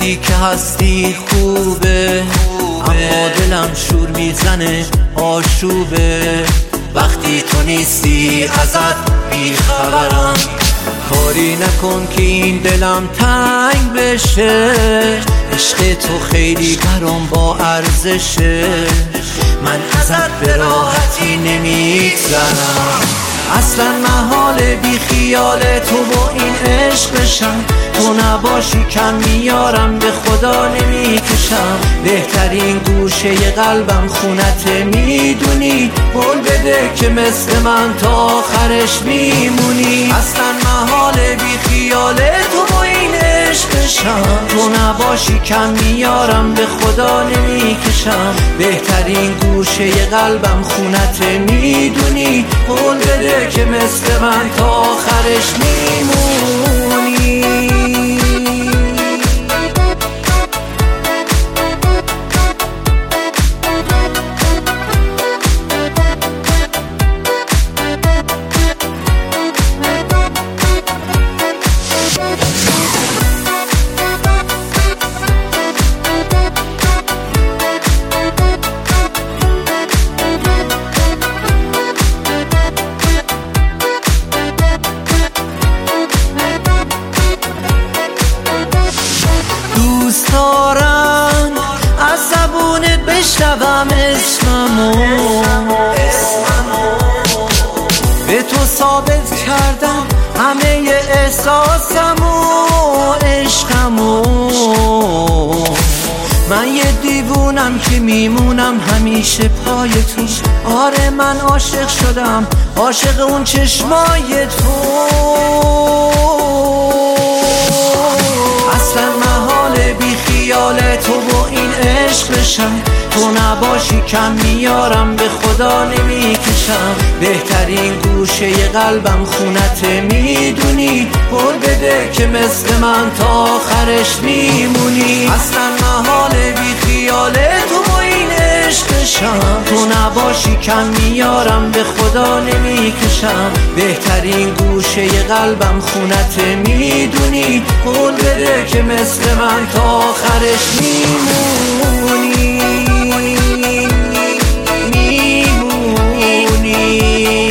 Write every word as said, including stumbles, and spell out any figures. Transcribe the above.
وقتی که هستی خوبه، اما دلم شور میزنه آشوبه. وقتی تو نیستی ازت بیخبرم، کاری نکن که این دلم تنگ بشه. عشق تو خیلی برام با ارزشه، من ازت به راحتی نمیگذرم. اصلا محال بی خیال تو با این عشق بشم. تو نباشی کم میارم، به خدا نمیکشم. بهترین گوشه قلبم خونته میدونی، قول بده که مثل من تا آخرش میمونی. اصلا محال بی خیال تو با این عشق بشم. تو نباشی کم میارم، به خدا نمیکشم. بهترین گوشه قلبم خونته میدونی، قول بده که مثل من تا آخرش میمونی. دوست دارم از زبونت بشنوم اسممو، به تو ثابت کردم همه احساسمو، عشقمو. من یه دیوونم که میمونم همیشه پای تو. آره من عاشق شدم، عاشق اون چشمای تو. اصلا محال بی خیال تو با این عشق بشم. تو نباشی کم میارم، به خدا نمیکشم. بهترین گوشه قلبم خونته میدونی، قول بده که مثل من تا آخرش میمونی. اصلا محال بی خیال تو با این عشق بشم. تو نباشی کم میارم، به خدا نمیکشم. بهترین گوشه قلبم خونته میدونی، قول بده که مثل من تا آخرش میمونی. میمونی